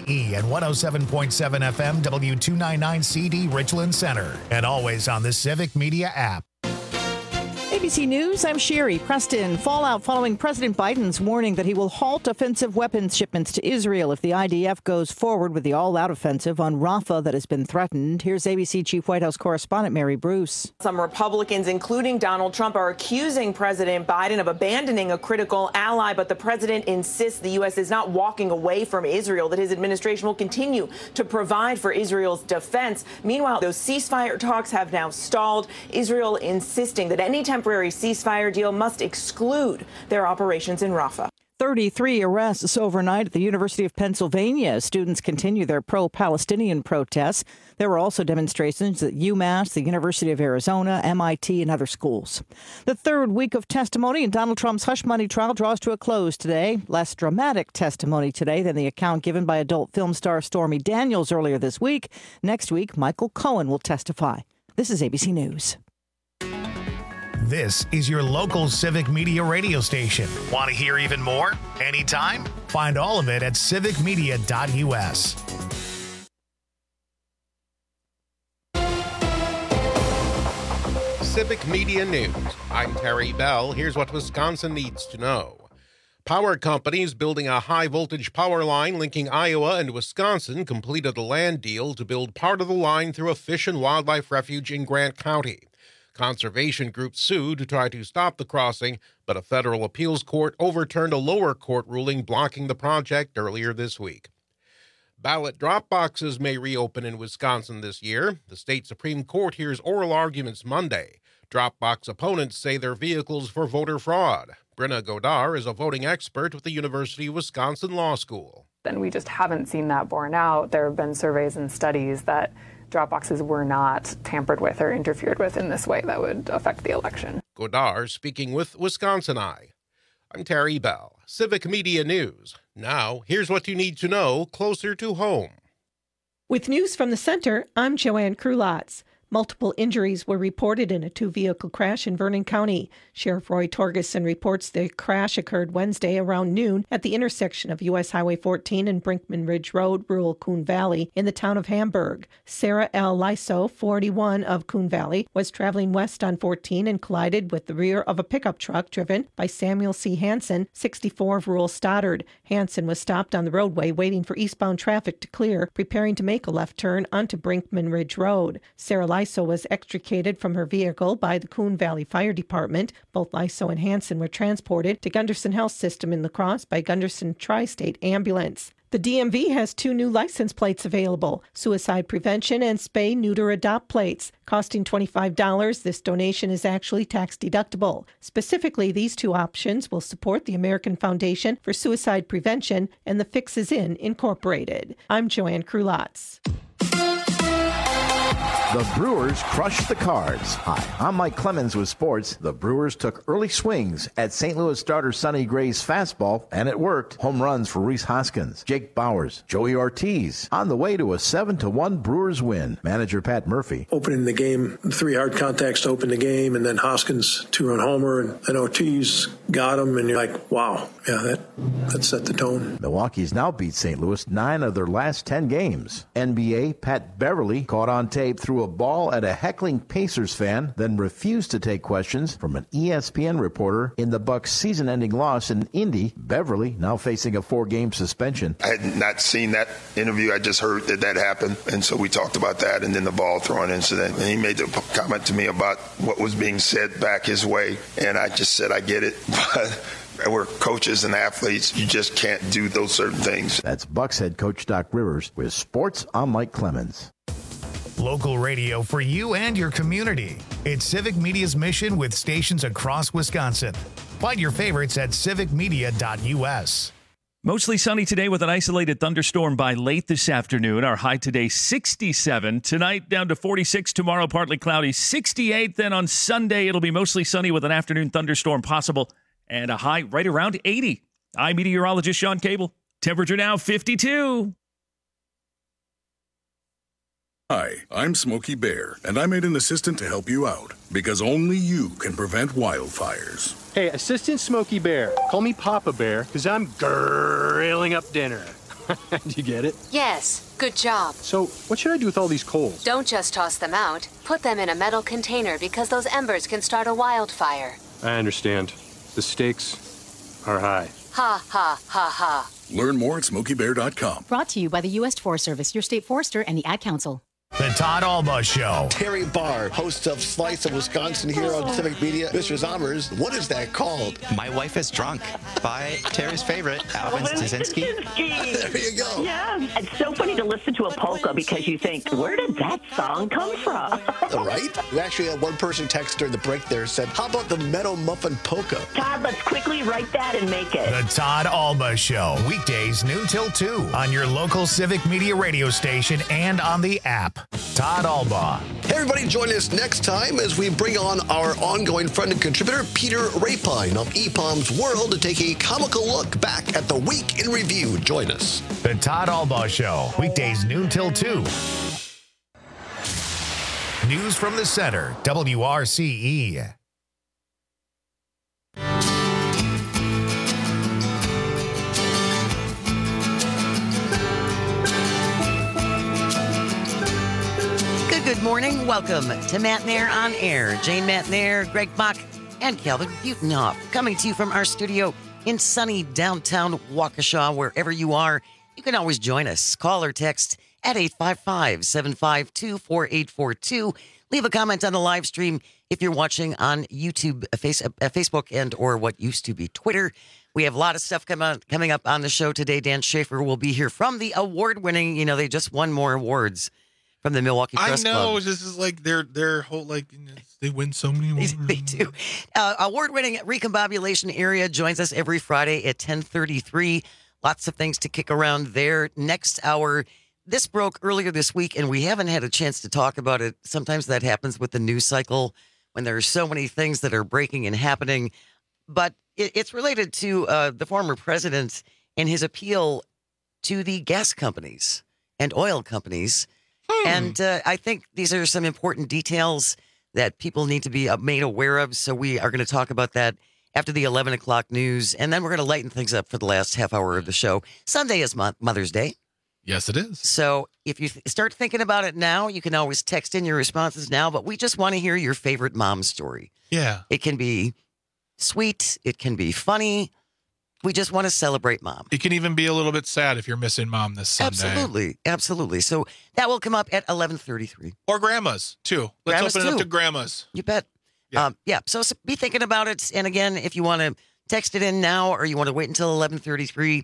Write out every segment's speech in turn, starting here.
WDEE and 107.7 FM W299CD Richland Center. And always on the Civic Media app. ABC News, I'm Sherry Preston. Fallout following President Biden's warning that he will halt offensive weapons shipments to Israel if the IDF goes forward with the all-out offensive on Rafah that has been threatened. Here's ABC Chief White House correspondent Mary Bruce. Some Republicans, including Donald Trump, are accusing President Biden of abandoning a critical ally, but the president insists the U.S. is not walking away from Israel, that his administration will continue to provide for Israel's defense. Meanwhile, those ceasefire talks have now stalled, Israel insisting that any temporary ceasefire deal must exclude their operations in Rafah. 33 arrests overnight at the University of Pennsylvania as students continue their pro-Palestinian protests. There were also demonstrations at UMass, the University of Arizona, MIT, and other schools. The third week of testimony in Donald Trump's hush money trial draws to a close today. Less dramatic testimony today than the account given by adult film star Stormy Daniels earlier this week. Next week, Michael Cohen will testify. This is ABC News. This is your local Civic Media radio station. Want to hear even more? Anytime? Find all of it at civicmedia.us. Civic Media News. I'm Terry Bell. Here's what Wisconsin needs to know. Power companies building a high-voltage power line linking Iowa and Wisconsin completed a land deal to build part of the line through a fish and wildlife refuge in Grant County. Conservation groups sued to try to stop the crossing, but a federal appeals court overturned a lower court ruling blocking the project earlier this week. Ballot drop boxes may reopen in Wisconsin this year. The state Supreme Court hears oral arguments Monday. Drop box opponents say they're vehicles for voter fraud. Brenna Godar is a voting expert with the University of Wisconsin Law School. And we just haven't seen that borne out. There have been surveys and studies that drop boxes were not tampered with or interfered with in this way that would affect the election. Godar speaking with Wisconsin Eye. I'm Terry Bell, Civic Media News. Now, here's what you need to know closer to home. With news from the center, I'm Joanne Krulotz. Multiple injuries were reported in a two-vehicle crash in Vernon County. Sheriff Roy Torgerson reports the crash occurred Wednesday around noon at the intersection of U.S. Highway 14 and Brinkman Ridge Road, rural Coon Valley, in the town of Hamburg. Sarah L. Lyso, 41, of Coon Valley, was traveling west on 14 and collided with the rear of a pickup truck driven by Samuel C. Hansen, 64, of rural Stoddard. Hansen was stopped on the roadway waiting for eastbound traffic to clear, preparing to make a left turn onto Brinkman Ridge Road. Sarah Lyso was extricated from her vehicle by the Coon Valley Fire Department. Both Lyso and Hansen were transported to Gunderson Health System in La Crosse by Gunderson Tri-State Ambulance. The DMV has 2 new license plates available, suicide prevention and spay, neuter, adopt plates. Costing $25, this donation is actually tax deductible. Specifically, these 2 options will support the American Foundation for Suicide Prevention and the Fixes In Incorporated. I'm Joanne Krulotz. The Brewers crushed the Cards. Hi, I'm Mike Clemens with sports. The Brewers took early swings at St. Louis starter Sonny Gray's fastball, and it worked. Home runs for Rhys Hoskins, Jake Bowers, Joey Ortiz, on the way to a 7-1 Brewers win. Manager Pat Murphy. Opening the game, 3 hard contacts to open the game, and then Hoskins 2-run homer, and then Ortiz got him, and you're like, wow, yeah, that set the tone. Milwaukee's now beat St. Louis 9 of their last 10 games. NBA Pat Beverly caught on tape threw a ball at a heckling Pacers fan, then refused to take questions from an ESPN reporter in the Bucks' season-ending loss in Indy. Beverly now facing a 4-game suspension. I had not seen that interview. I just heard that happened, and so we talked about that, and then the ball throwing incident. And he made the comment to me about what was being said back his way, and I just said, I get it, but we're coaches and athletes. You just can't do those certain things. That's Bucks head coach Doc Rivers with sports. I'm Mike Clemens. Local radio for you and your community. It's Civic Media's mission with stations across Wisconsin. Find your favorites at civicmedia.us. Mostly sunny today with an isolated thunderstorm by late this afternoon. Our high today, 67. Tonight, down to 46. Tomorrow, partly cloudy, 68. Then on Sunday, it'll be mostly sunny with an afternoon thunderstorm possible and a high right around 80. I'm meteorologist Sean Cable. Temperature now 52. Hi, I'm Smokey Bear, and I made an assistant to help you out, because only you can prevent wildfires. Hey, Assistant Smokey Bear, call me Papa Bear, because I'm grilling up dinner. Did you get it? Yes, good job. So, what should I do with all these coals? Don't just toss them out. Put them in a metal container because those embers can start a wildfire. I understand. The stakes are high. Ha, ha, ha, ha. Learn more at SmokeyBear.com. Brought to you by the U.S. Forest Service, your state forester, and the Ad Council. The Todd Alba Show. Terry Barr, host of Slice of Wisconsin here on Civic Media. Mr. Zommers, what is that called? My Wife is Drunk by Terry's favorite, Alvin Stasinski. There you go. Yeah, it's so funny to listen to a polka because you think, where did that song come from? Right? We actually had one person text during the break there said, how about the Meadow Muffin Polka? Todd, let's quickly write that and make it. The Todd Alba Show. Weekdays noon till 2 on your local Civic Media radio station and on the app. Todd Alba. Hey everybody, join us next time as we bring on our ongoing friend and contributor, Peter Rapine of EPOM's World, to take a comical look back at the week in review. Join us. The Todd Alba Show. Weekdays noon till 2. News from the center. WRCE. Good morning. Welcome to Matt Nair on Air. Jane Matt Nair, Greg Bach, and Calvin Butenhoff coming to you from our studio in sunny downtown Waukesha. Wherever you are, you can always join us. Call or text at 855-752-4842. Leave a comment on the live stream if you're watching on YouTube, Facebook, and or what used to be Twitter. We have a lot of stuff coming up on the show today. Dan Schaefer will be here from the award-winning, they just won more awards from the Milwaukee Press Club. I know. This is like their whole, they win so many awards. They do. Award-winning Recombobulation Area joins us every Friday at 10:33. Lots of things to kick around there. Next hour, this broke earlier this week, and we haven't had a chance to talk about it. Sometimes that happens with the news cycle when there are so many things that are breaking and happening. But it's related to the former president and his appeal to the gas companies and oil companies. And I think these are some important details that people need to be made aware of. So we are going to talk about that after the 11 o'clock news. And then we're going to lighten things up for the last half hour of the show. Sunday is Mother's Day. Yes, it is. So if you start thinking about it now, you can always text in your responses now. But we just want to hear your favorite mom story. Yeah. It can be sweet. It can be funny. We just want to celebrate mom. It can even be a little bit sad if you're missing mom this Sunday. Absolutely. So that will come up at 11:33. Or grandmas, too. Let's open it up to grandmas. You bet. Yeah. So be thinking about it. And again, if you want to text it in now or you want to wait until 11:33,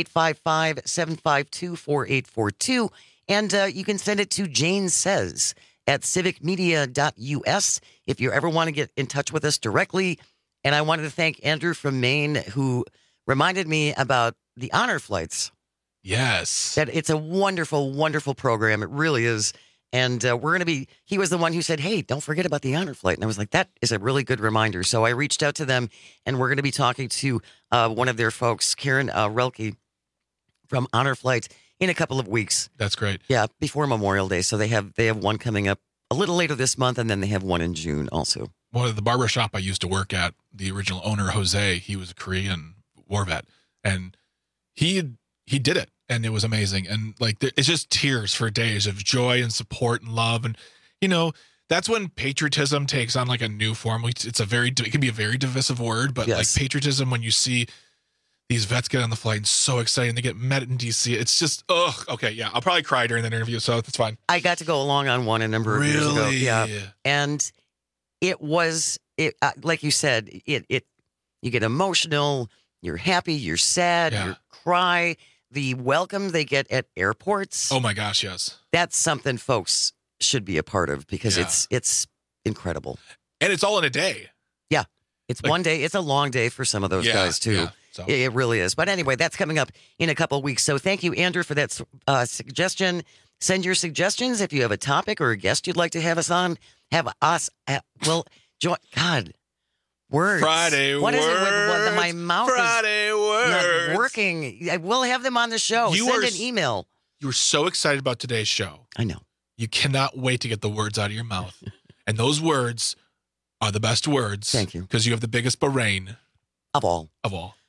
855-752-4842. And you can send it to Jane Says at civicmedia.us if you ever want to get in touch with us directly. And I wanted to thank Andrew from Maine, who reminded me about the honor flights. Yes. That it's a wonderful, wonderful program. It really is. And he was the one who said, hey, don't forget about the honor flight. And I was like, that is a really good reminder. So I reached out to them, and we're going to be talking to one of their folks, Karen Relke from Honor Flight, in a couple of weeks. That's great. Yeah, before Memorial Day. So they have one coming up a little later this month, and then they have one in June also. Well, the barber shop I used to work at, the original owner, Jose, he was a Korean war vet, and he did it, and it was amazing. And it's just tears for days of joy and support and love. And, that's when patriotism takes on a new form. It can be a very divisive word, but yes. Patriotism, when you see these vets get on the flight and so excited and they get met in DC, it's just, okay. Yeah. I'll probably cry during that interview. So that's fine. I got to go along on one a number of years ago. Yeah. And it was, like you said, you get emotional, you're happy, you're sad, you cry. The welcome they get at airports. Oh my gosh, yes. That's something folks should be a part of because it's incredible. And it's all in a day. Yeah. It's one day. It's a long day for some of those guys too. Yeah, so. It really is. But anyway, that's coming up in a couple of weeks. So thank you, Andrew, for that suggestion. Send your suggestions if you have a topic or a guest you'd like to have us on. Have us join. God, words. Friday what words. What is it with my mouth Friday is words. Not working. We'll have them on the show. Send an email. You were so excited about today's show. I know. You cannot wait to get the words out of your mouth. And those words are the best words. Thank you. Because you have the biggest brain. Of all.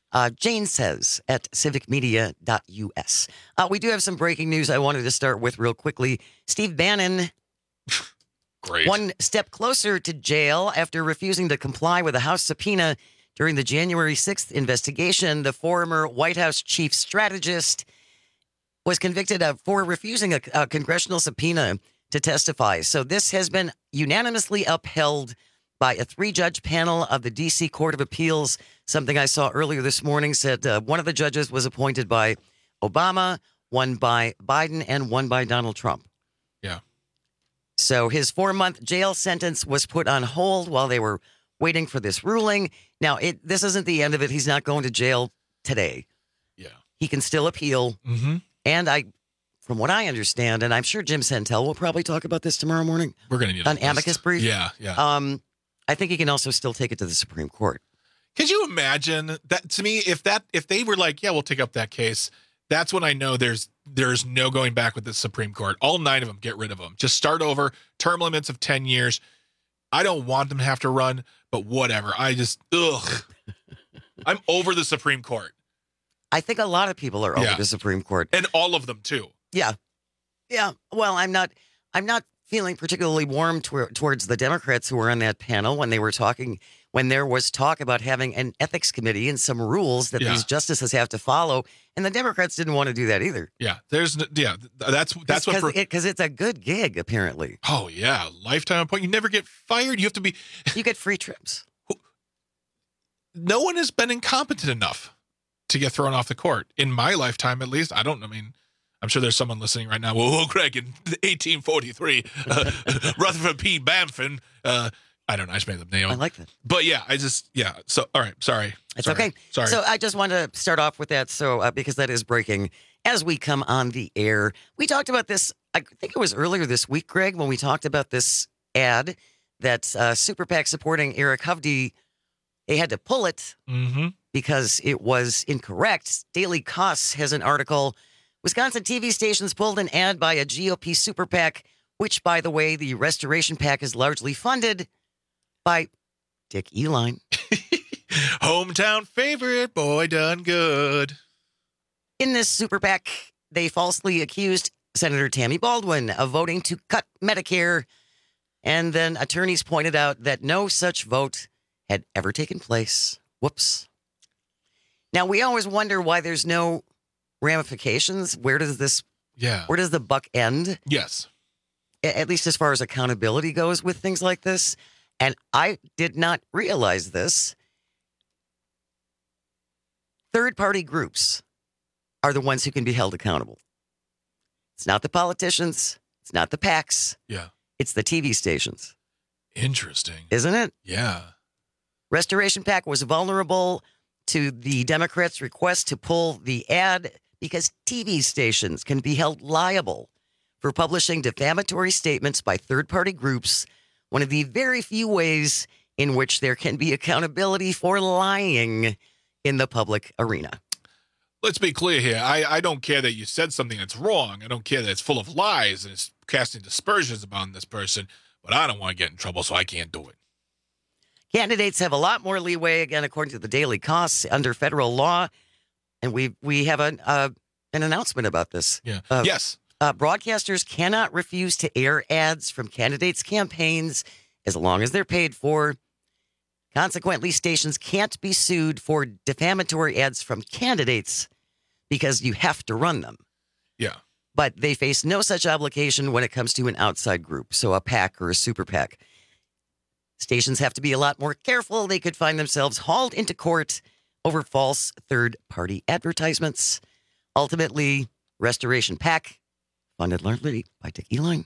Jane says at civicmedia.us. We do have some breaking news I wanted to start with real quickly. Steve Bannon, great, one step closer to jail after refusing to comply with a House subpoena during the January 6th investigation. The former White House chief strategist was convicted for refusing a congressional subpoena to testify. So this has been unanimously upheld by a 3-judge panel of the D.C. Court of Appeals. Something I saw earlier this morning said one of the judges was appointed by Obama, one by Biden, and one by Donald Trump. Yeah. So his 4-month jail sentence was put on hold while they were waiting for this ruling. Now, this isn't the end of it. He's not going to jail today. Yeah. He can still appeal. Mm-hmm. And from what I understand, and I'm sure Jim Santel will probably talk about this tomorrow morning. We're going to need an amicus brief. Yeah, yeah. I think he can also still take it to the Supreme Court. Could you imagine that? To me, if they were like, yeah, we'll take up that case, that's when I know there's no going back with the Supreme Court. All 9 of them, get rid of them. Just start over. Term limits of 10 years. I don't want them to have to run, but whatever. I'm over the Supreme Court. I think a lot of people are over the Supreme Court. And all of them too. Yeah. Yeah. Well, I'm not feeling particularly warm towards the Democrats who were on that panel when there was talk about having an ethics committee and some rules that these justices have to follow. And the Democrats didn't want to do that either. Yeah. That's what, because it's a good gig, apparently. Oh yeah. Lifetime appointment. You never get fired. You get free trips. No one has been incompetent enough to get thrown off the court in my lifetime, at least. I'm sure there's someone listening right now. Well, Greg, in 1843, Rutherford P. Bamford. I don't know. I just made the name. I like that. But So, all right. Sorry. It's okay. Sorry. So I just wanted to start off with that. So, because that is breaking as we come on the air. We talked about this, I think it was earlier this week, Greg, when we talked about this ad that Super PAC supporting Eric Hovde, they had to pull it because it was incorrect. Daily Kos has an article. Wisconsin TV stations pulled an ad by a GOP super PAC, which, by the way, the Restoration PAC is largely funded by Dick Uihlein. Hometown favorite, boy done good. In this super PAC, they falsely accused Senator Tammy Baldwin of voting to cut Medicare, and then attorneys pointed out that no such vote had ever taken place. Whoops. Now, we always wonder why there's no ramifications. Where does the buck end? Yes. At least as far as accountability goes with things like this. And I did not realize this. Third-party groups are the ones who can be held accountable. It's not the politicians. It's not the PACs. Yeah. It's the TV stations. Interesting. Isn't it? Yeah. Restoration PAC was vulnerable to the Democrats' request to pull the ad because TV stations can be held liable for publishing defamatory statements by third-party groups, one of the very few ways in which there can be accountability for lying in the public arena. Let's be clear here. I don't care that you said something that's wrong. I don't care that it's full of lies and it's casting dispersions upon this person, but I don't want to get in trouble, so I can't do it. Candidates have a lot more leeway, again, according to the Daily Kos, under federal law. And we have an announcement about this. Yeah. Yes. Broadcasters cannot refuse to air ads from candidates' campaigns as long as they're paid for. Consequently, stations can't be sued for defamatory ads from candidates because you have to run them. Yeah. But they face no such obligation when it comes to an outside group, so a PAC or a super PAC. Stations have to be a lot more careful. They could find themselves hauled into court over false third-party advertisements. Ultimately, Restoration PAC, funded largely by Dick Uihlein,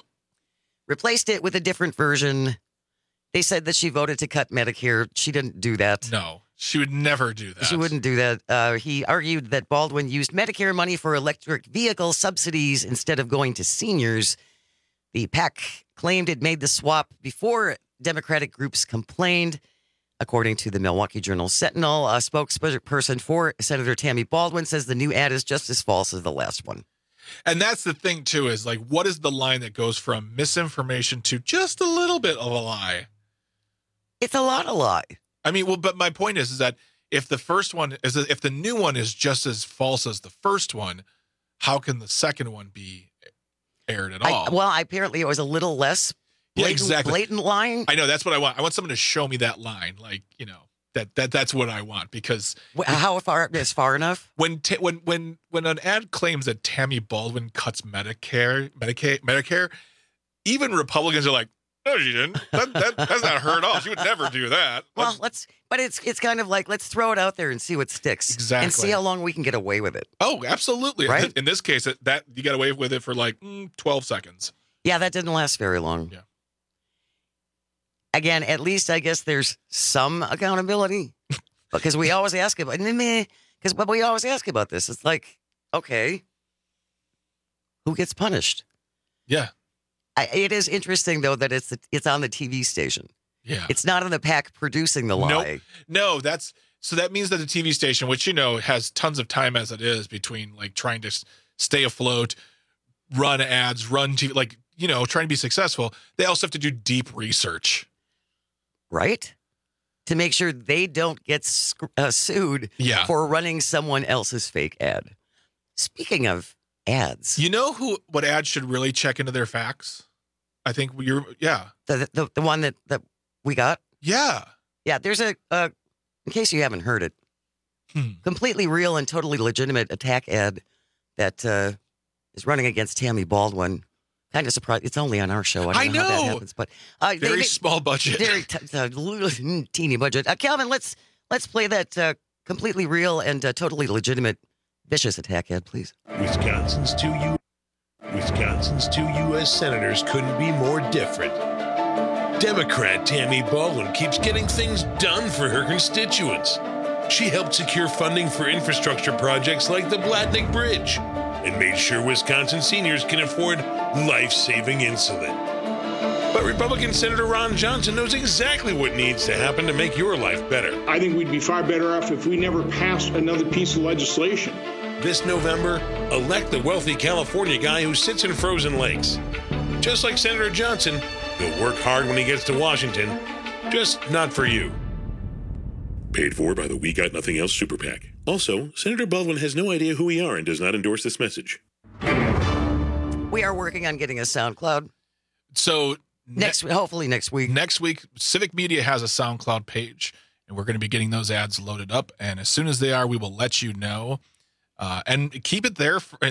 replaced it with a different version. They said that she voted to cut Medicare. She didn't do that. No, she would never do that. She wouldn't do that. He argued that Baldwin used Medicare money for electric vehicle subsidies instead of going to seniors. The PAC claimed it made the swap before Democratic groups complained. According to the Milwaukee Journal Sentinel, a spokesperson for Senator Tammy Baldwin says the new ad is just as false as the last one. And that's the thing, too, is like, what is the line that goes from misinformation to just a little bit of a lie? It's a lot of lie. I mean, well, but my point is that if the new one is just as false as the first one, how can the second one be aired at all? Apparently it was a little less blatant lying. I know, that's what I want. I want someone to show me that line, like, that's what I want, because how far is far enough? When an ad claims that Tammy Baldwin cuts Medicare, even Republicans are like, no, she didn't. That's not her at all. She would never do that. Well, but it's kind of like, let's throw it out there and see what sticks. Exactly. And see how long we can get away with it. Oh, absolutely. Right? In this case, that you got away with it for like 12 seconds. Yeah, that didn't last very long. Yeah. Again, at least I guess there's some accountability, because we always ask about this. It's like, okay, who gets punished? Yeah. It is interesting, though, that it's on the TV station. Yeah. It's not on the PAC producing the lie. No, so that means that the TV station, which, has tons of time as it is between like trying to stay afloat, run ads, run TV, like, trying to be successful, they also have to do deep research. Right? To make sure they don't get sued for running someone else's fake ad. Speaking of ads. What ads should really check into their facts? I think The one that we got? Yeah. Yeah, there's in case you haven't heard it, completely real and totally legitimate attack ad that is running against Tammy Baldwin. Kind of surprised. It's only on our show. I don't know how that happens, but very small budget. Very teeny budget. Calvin, let's play that completely real and totally legitimate vicious attack ad, please. Wisconsin's two U.S. senators couldn't be more different. Democrat Tammy Baldwin keeps getting things done for her constituents. She helped secure funding for infrastructure projects like the Blatnick Bridge and made sure Wisconsin seniors can afford life-saving insulin. But Republican Senator Ron Johnson knows exactly what needs to happen to make your life better. I think we'd be far better off if we never passed another piece of legislation. This November, elect the wealthy California guy who sits in frozen lakes. Just like Senator Johnson, he'll work hard when he gets to Washington, just not for you. Paid for by the We Got Nothing Else Super PAC. Also, Senator Baldwin has no idea who we are and does not endorse this message. We are working on getting a SoundCloud. So hopefully next week. Next week, Civic Media has a SoundCloud page, and we're going to be getting those ads loaded up. And as soon as they are, we will let you know. And keep it there for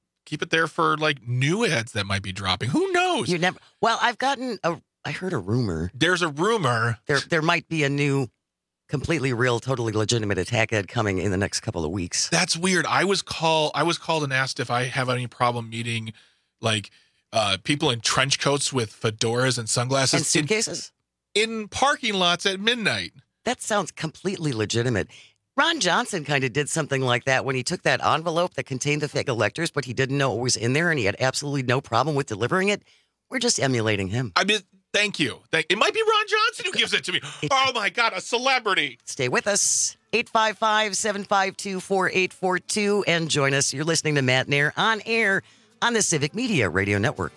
new ads that might be dropping. Who knows? I heard a rumor. There's a rumor. There might be a new completely real, totally legitimate attack ad coming in the next couple of weeks. That's weird. I was called and asked if I have any problem meeting people in trench coats with fedoras and sunglasses and suitcases in parking lots at midnight. That sounds completely legitimate. Ron Johnson kind of did something like that when he took that envelope that contained the fake electors, but he didn't know what was in there, and he had absolutely no problem with delivering it. We're just emulating him. I mean, thank you. It might be Ron Johnson who gives it to me. Oh, my God, a celebrity. Stay with us. 855-752-4842 and join us. You're listening to Matt Nair on air on the Civic Media Radio Network.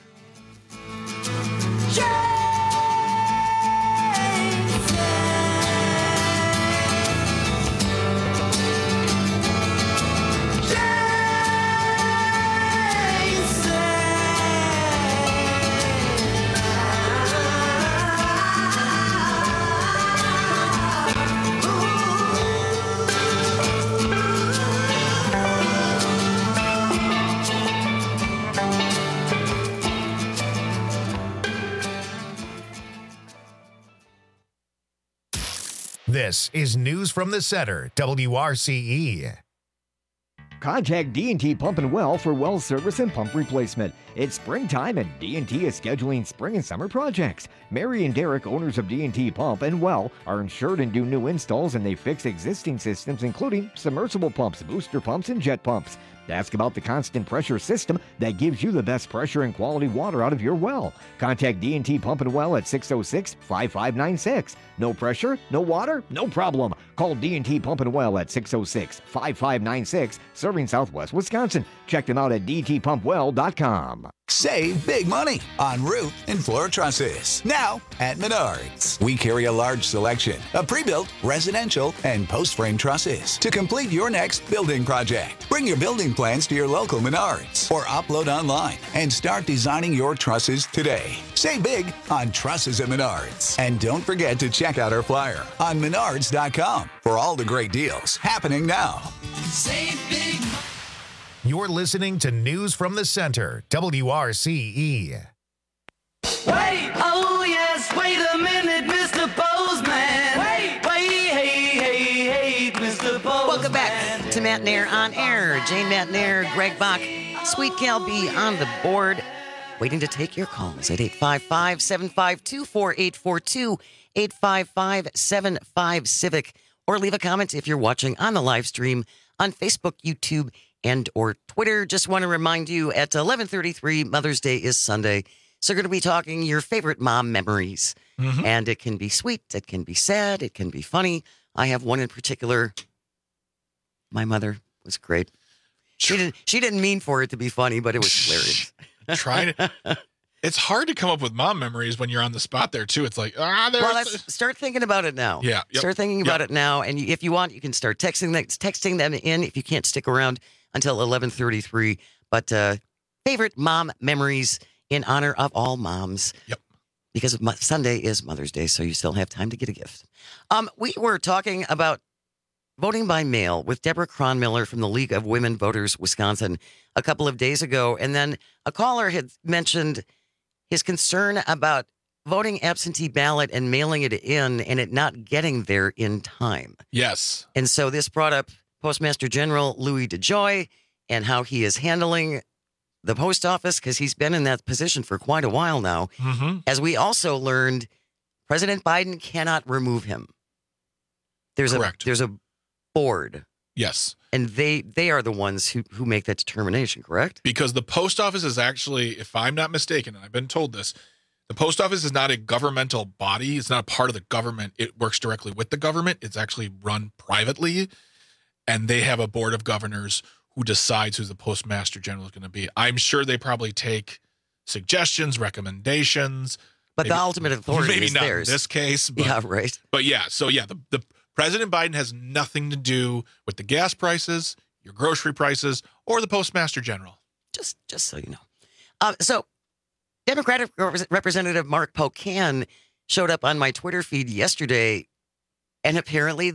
This is News from the Center, WRCE. Contact D&T Pump and Well for well service and pump replacement. It's springtime and D&T is scheduling spring and summer projects. Mary and Derek, owners of D&T Pump and Well, are insured and do new installs, and they fix existing systems including submersible pumps, booster pumps, and jet pumps. Ask about the constant pressure system that gives you the best pressure and quality water out of your well. Contact D&T Pump and Well at 606-5596. No pressure, no water, no problem. Call D&T Pump and Well at 606-5596, serving Southwest Wisconsin. Check them out at dtpumpwell.com. Save big money on roof and floor trusses. Now at Menards. We carry a large selection of pre-built, residential, and post-frame trusses to complete your next building project. Bring your building plans to your local Menards or upload online and start designing your trusses today. Save big on trusses at Menards. And don't forget to check out our flyer on menards.com for all the great deals happening now. Save big. You're listening to News from the Center, WRCE. Wait, oh yes, wait a minute, Mr. Postman. Wait, hey, Mr. Postman. Welcome back to Matt Nair on Air. Jane Matt Nair, Greg Bach, Sweet Cal B on the board, waiting to take your calls at 855-752-4842, 855-75-CIVIC, or leave a comment if you're watching on the live stream on Facebook, YouTube, and or Twitter. Just want to remind you at 11:33, Mother's Day is Sunday. So we're going to be talking your favorite mom memories. Mm-hmm. And it can be sweet, it can be sad, it can be funny. I have one in particular. My mother was great. She didn't mean for it to be funny, but it was hilarious. It's hard to come up with mom memories when you're on the spot there too. It's like, well, let's start thinking about it now. Yeah. Yep, start thinking about it now. And if you want, you can start texting them in if you can't stick around until 11:33. But favorite mom memories in honor of all moms. Yep. Because Sunday is Mother's Day, so you still have time to get a gift. We were talking about voting by mail with Deborah Cronmiller from the League of Women Voters Wisconsin a couple of days ago. And then a caller had mentioned his concern about voting absentee ballot and mailing it in and it not getting there in time. Yes. And so this brought up Postmaster General Louis DeJoy and how he is handling the post office because he's been in that position for quite a while now. Mm-hmm. As we also learned, President Biden cannot remove him. There's a board. Yes. And they are the ones who make that determination, correct? Because the post office is actually, if I'm not mistaken, and I've been told this, the post office is not a governmental body. It's not a part of the government. It works directly with the government. It's actually run privately. And they have a board of governors who decides who the postmaster general is going to be. I'm sure they probably take suggestions, recommendations. But maybe, the ultimate authority maybe is not theirs. In this case. But, yeah, right. But yeah, so yeah, the President Biden has nothing to do with the gas prices, your grocery prices, or the postmaster general. Just so you know. So Democratic Representative Mark Pocan showed up on my Twitter feed yesterday, and apparently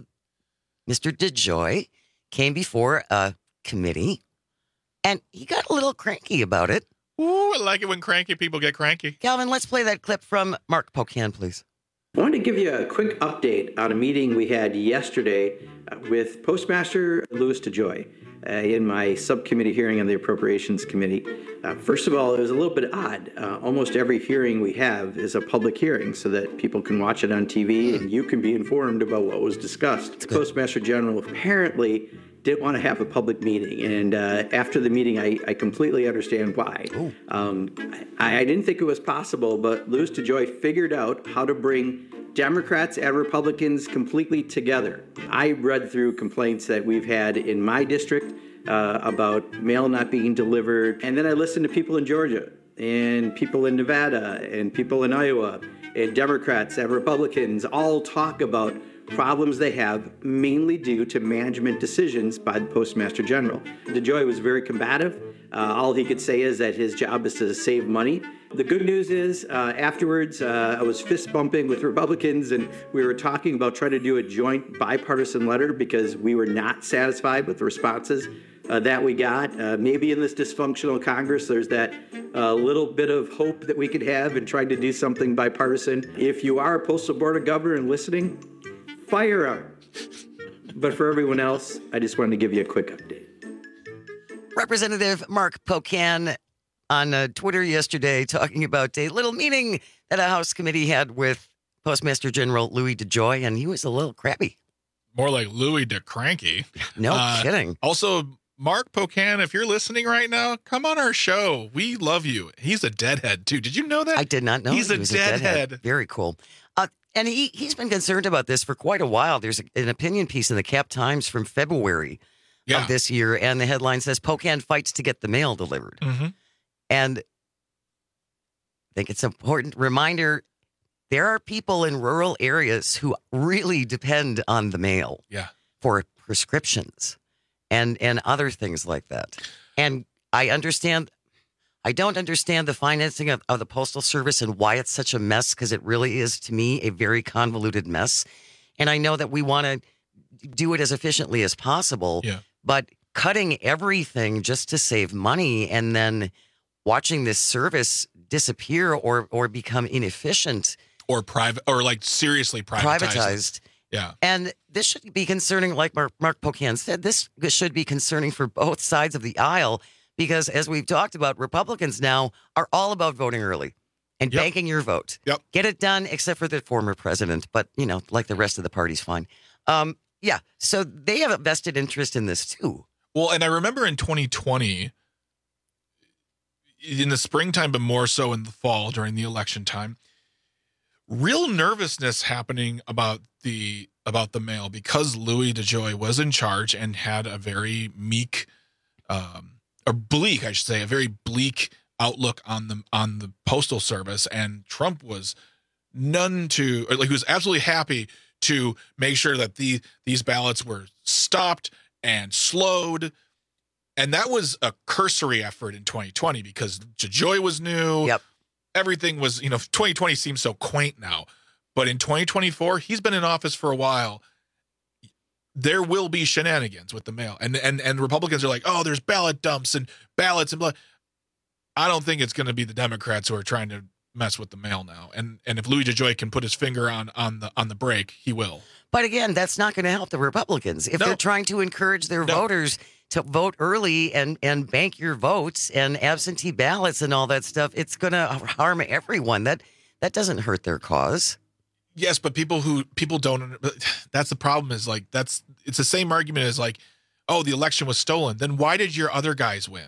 Mr. DeJoy came before a committee, and he got a little cranky about it. Ooh, I like it when cranky people get cranky. Calvin, let's play that clip from Mark Pocan, please. I wanted to give you a quick update on a meeting we had yesterday with Postmaster Louis DeJoy in my subcommittee hearing on the Appropriations Committee. First of all, it was a little bit odd. Almost every hearing we have is a public hearing so that people can watch it on TV and you can be informed about what was discussed. The Postmaster General apparently didn't want to have a public meeting, and after the meeting, I completely understand why. I didn't think it was possible, but Louis DeJoy figured out how to bring Democrats and Republicans completely together. I read through complaints that we've had in my district about mail not being delivered, and then I listened to people in Georgia, and people in Nevada, and people in Iowa, and Democrats and Republicans all talk about problems they have, mainly due to management decisions by the Postmaster General. DeJoy was very combative. All he could say is that his job is to save money. The good news is, afterwards, I was fist bumping with Republicans, and we were talking about trying to do a joint bipartisan letter because we were not satisfied with the responses that we got. Maybe in this dysfunctional Congress, there's that little bit of hope that we could have in trying to do something bipartisan. If you are a Postal Board of Governor and listening, fire up. But for everyone else, I just wanted to give you a quick update. Representative Mark Pocan on Twitter yesterday talking about a little meeting that a House committee had with Postmaster General Louis DeJoy, and he was a little crabby. More like Louis DeCranky. No kidding. Also, Mark Pocan, if you're listening right now, come on our show. We love you. He's a deadhead, too. Did you know that? I did not know He's he a was deadhead. Very cool. And he's been concerned about this for quite a while. There's an opinion piece in the Cap Times from February of this year, and the headline says, Pocan fights to get the mail delivered. Mm-hmm. And I think it's an important reminder, there are people in rural areas who really depend on the mail for prescriptions and other things like that. And I don't understand the financing of the Postal Service and why it's such a mess, because it really is, to me, a very convoluted mess. And I know that we want to do it as efficiently as possible, but cutting everything just to save money and then watching this service disappear or become inefficient. Or private, or like seriously privatized. Yeah. And this should be concerning, like Mark Pocan said, this should be concerning for both sides of the aisle. Because as we've talked about, Republicans now are all about voting early and banking your vote. Yep. Get it done, except for the former president. But, like the rest of the party's fine. So they have a vested interest in this, too. Well, and I remember in 2020, in the springtime, but more so in the fall during the election time, real nervousness happening about the mail because Louis DeJoy was in charge and had a very meek or bleak, I should say, a very bleak outlook on the Postal Service, and Trump was he was absolutely happy to make sure that these ballots were stopped and slowed, and that was a cursory effort in 2020 because DeJoy was new. Yep. Everything was, 2020 seems so quaint now, but in 2024, he's been in office for a while. There will be shenanigans with the mail. And Republicans are like, oh, there's ballot dumps and ballots and blah. I don't think it's going to be the Democrats who are trying to mess with the mail now. And if Louis DeJoy can put his finger on the brake, he will. But again, that's not going to help the Republicans. If they're trying to encourage their voters to vote early and bank your votes and absentee ballots and all that stuff, it's going to harm everyone. That doesn't hurt their cause. Yes, but people don't. That's the problem. Is like it's the same argument as like, oh, the election was stolen. Then why did your other guys win?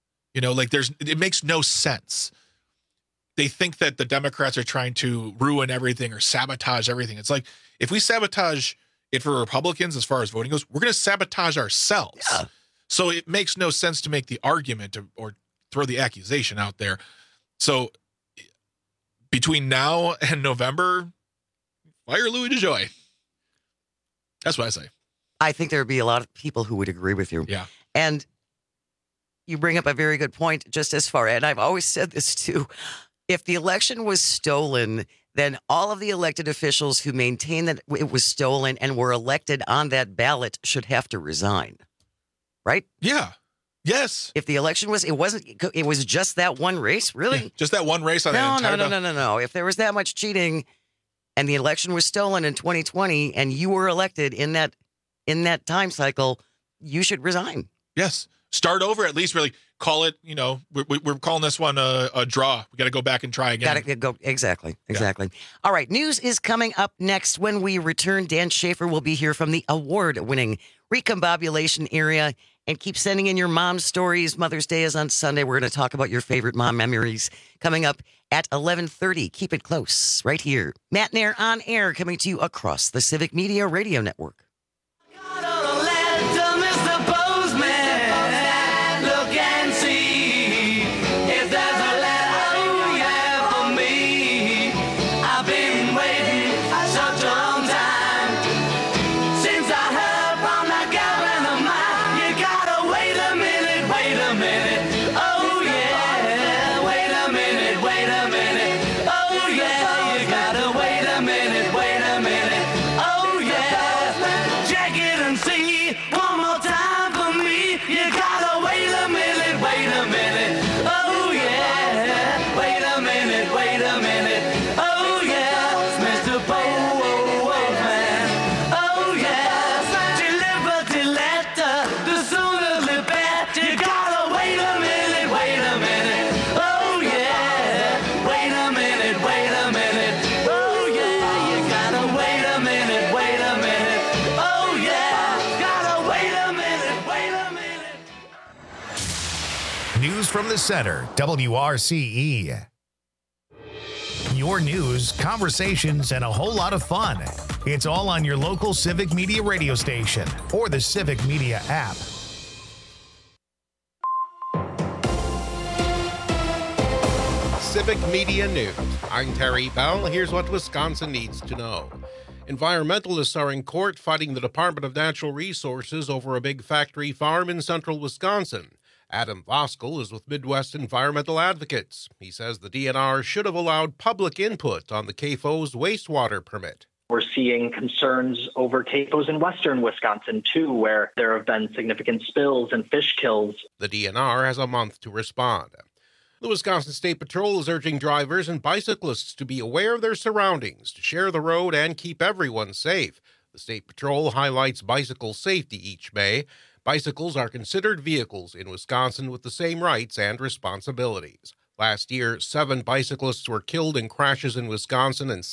It makes no sense. They think that the Democrats are trying to ruin everything or sabotage everything. It's like if we sabotage it for Republicans as far as voting goes, we're going to sabotage ourselves. Yeah. So it makes no sense to make the argument or throw the accusation out there. So between now and November, fire Louis DeJoy. That's what I say. I think there would be a lot of people who would agree with you. Yeah. And you bring up a very good point just as far, and I've always said this too, if the election was stolen, then all of the elected officials who maintain that it was stolen and were elected on that ballot should have to resign. Right? Yeah. Yes. If the election it was just that one race, really? Yeah, just that one race on the entire No. If there was that much cheating and the election was stolen in 2020 and you were elected in that time cycle, you should resign. Yes. Start over, at least really call it, we're calling this one a draw. We got to go back and try again. Got to go. Exactly. Yeah. All right. News is coming up next. When we return, Dan Schaefer will be here from the award-winning Recombobulation area. And keep sending in your mom stories. Mother's Day is on Sunday. We're going to talk about your favorite mom memories coming up at 11:30. Keep it close right here. Matt Nair on air, coming to you across the Civic Media Radio Network. from the center, WRCE. Your news, conversations, and a whole lot of fun. It's all on your local Civic Media radio station or the Civic Media app. Civic Media News. I'm Terry Bell. Here's what Wisconsin needs to know. Environmentalists are in court fighting the Department of Natural Resources over a big factory farm in central Wisconsin. Adam Voskel is with Midwest Environmental Advocates. He says the DNR should have allowed public input on the CAFO's wastewater permit. We're seeing concerns over CAFOs in western Wisconsin, too, where there have been significant spills and fish kills. The DNR has a month to respond. The Wisconsin State Patrol is urging drivers and bicyclists to be aware of their surroundings, to share the road, and keep everyone safe. The State Patrol highlights bicycle safety each May. Bicycles are considered vehicles in Wisconsin with the same rights and responsibilities. Last year, 7 bicyclists were killed in crashes in Wisconsin and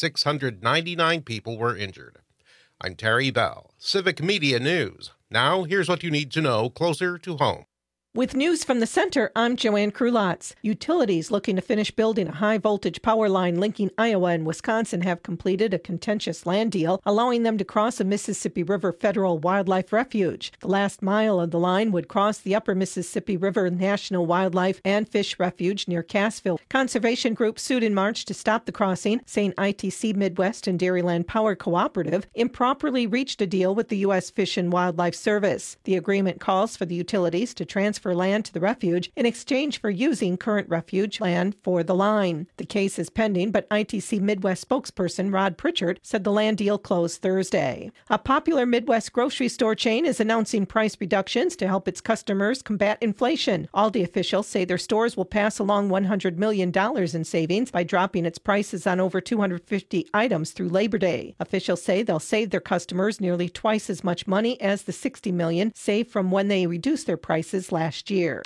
699 people were injured. I'm Terry Bell, Civic Media News. Now, here's what you need to know closer to home. With news from the center, I'm Joanne Krulotz. Utilities looking to finish building a high-voltage power line linking Iowa and Wisconsin have completed a contentious land deal, allowing them to cross a Mississippi River Federal Wildlife Refuge. The last mile of the line would cross the Upper Mississippi River National Wildlife and Fish Refuge near Cassville. Conservation groups sued in March to stop the crossing, saying ITC Midwest and Dairyland Power Cooperative improperly reached a deal with the U.S. Fish and Wildlife Service. The agreement calls for the utilities to transfer land to the refuge in exchange for using current refuge land for the line. The case is pending, but ITC Midwest spokesperson Rod Pritchard said the land deal closed Thursday. A popular Midwest grocery store chain is announcing price reductions to help its customers combat inflation. Aldi officials say their stores will pass along $100 million in savings by dropping its prices on over 250 items through Labor Day. Officials say they'll save their customers nearly twice as much money as the $60 million saved from when they reduced their prices last year.